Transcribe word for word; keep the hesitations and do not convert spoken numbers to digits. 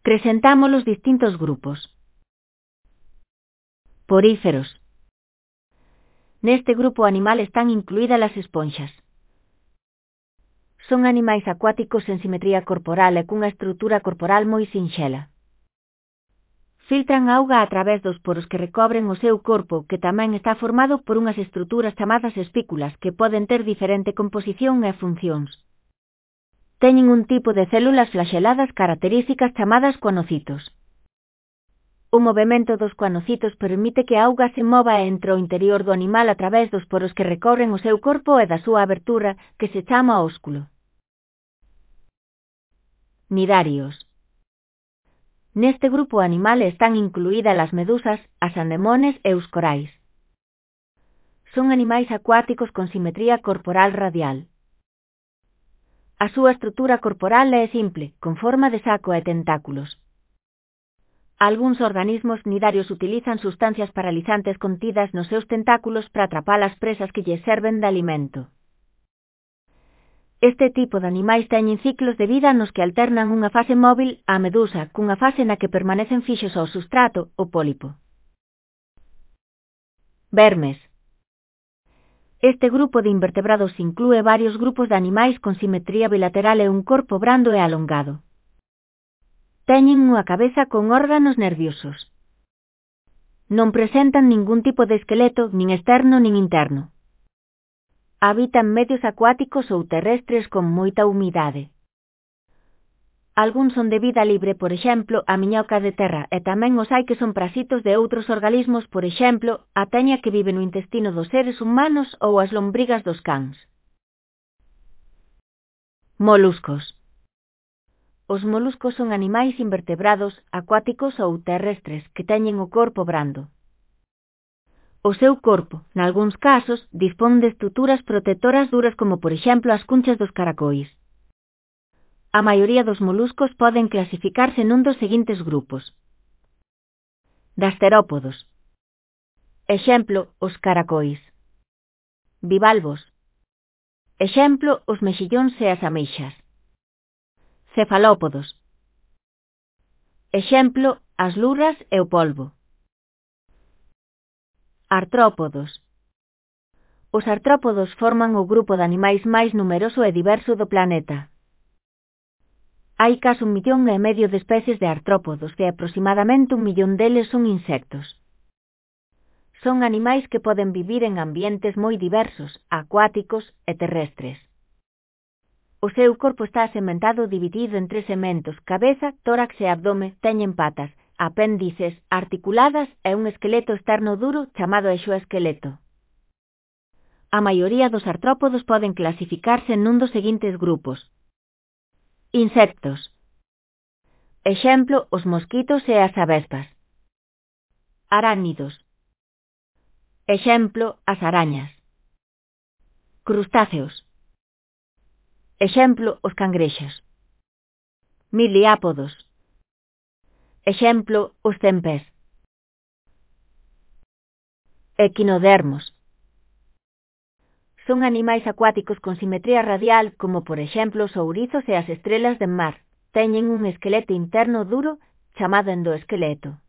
Presentamos los distintos grupos. Poríferos. Neste grupo animal están incluídas as esponxas. Son animais acuáticos sen simetría corporal e cunha estrutura corporal moi sinxela. Filtran auga a través dos poros que recobren o seu corpo, que tamén está formado por unhas estruturas chamadas espículas que poden ter diferente composición e funcións. Teñen un tipo de células flaxeladas características chamadas coanocitos. O movemento dos coanocitos permite que a auga se mova entre o interior do animal a través dos poros que recobren o seu corpo e da súa abertura, que se chama ósculo. Nidarios. Neste grupo animal están incluídas as medusas, as anemones e os corais. Son animais acuáticos con simetría corporal radial. A súa estrutura corporal é simple, con forma de saco e tentáculos. Algúns organismos nidarios utilizan sustancias paralizantes contidas nos seus tentáculos para atrapar as presas que lles serven de alimento. Este tipo de animais teñen ciclos de vida nos que alternan unha fase móvil, a medusa, cunha fase na que permanecen fixos ao substrato, o pólipo. Vermes. Este grupo de invertebrados inclúe varios grupos de animais con simetría bilateral e un corpo brando e alongado. Teñen unha cabeza con órganos nerviosos. Non presentan ningún tipo de esqueleto, nin externo nin interno. Habitan medios acuáticos ou terrestres con moita humidade. Algúns son de vida libre, por exemplo, a miñoca de terra, e tamén os hai que son parasitos de outros organismos, por exemplo, a teña que vive no intestino dos seres humanos ou as lombrigas dos cans. Moluscos. Os moluscos son animais invertebrados, acuáticos ou terrestres, que teñen o corpo brando. O seu corpo, nalgúns casos, dispón de estruturas protectoras duras como por exemplo as cunchas dos caracois. A maioría dos moluscos poden clasificarse nun dos seguintes grupos. Gasterópodos. Exemplo, os caracois. Bivalvos. Exemplo, os mexillóns e as ameixas. Cefalópodos. Exemplo, as lurras e o polvo. Artrópodos. Os artrópodos forman o grupo de animais máis numeroso e diverso do planeta. Hai case un millón e medio de especies de artrópodos e aproximadamente un millón deles son insectos. Son animais que poden vivir en ambientes moi diversos, acuáticos e terrestres. O seu corpo está sementado dividido en tres sementos: cabeza, tórax e abdome, teñen patas, apéndices articuladas e un esqueleto externo duro chamado exoesqueleto. A maioría dos artrópodos poden clasificarse nun dos seguintes grupos. Insectos. Exemplo, os mosquitos e as avespas. Arácnidos. Exemplo, as arañas. Crustáceos. Exemplo, os cangrexos. Miliápodos. Exemplo, os cempés. Equinodermos. Son animais acuáticos con simetría radial, como por exemplo os ourizos e as estrelas de mar. Teñen un esqueleto interno duro chamado endoesqueleto.